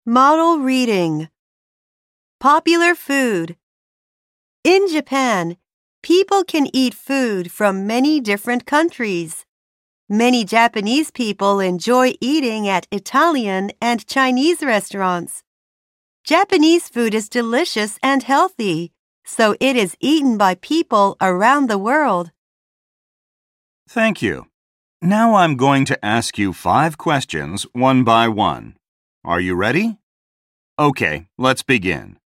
Model reading. Popular food. In Japan, people can eat food from many different countries. Many Japanese people enjoy eating at Italian and Chinese restaurants. Japanese food is delicious and healthy, so it is eaten by people around the world. Thank you. Now I'm going to ask you 5 questions one by one. Are you ready? Okay, let's begin.